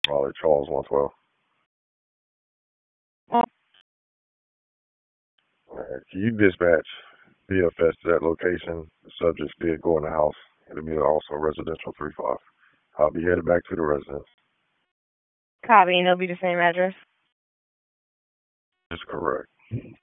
Raleigh, Charles 112. Can you dispatch BFS to that location? The subjects did go in the house. It'll be also residential 3-5. I'll be headed back to the residence. Copy, and it'll be the same address. That's correct.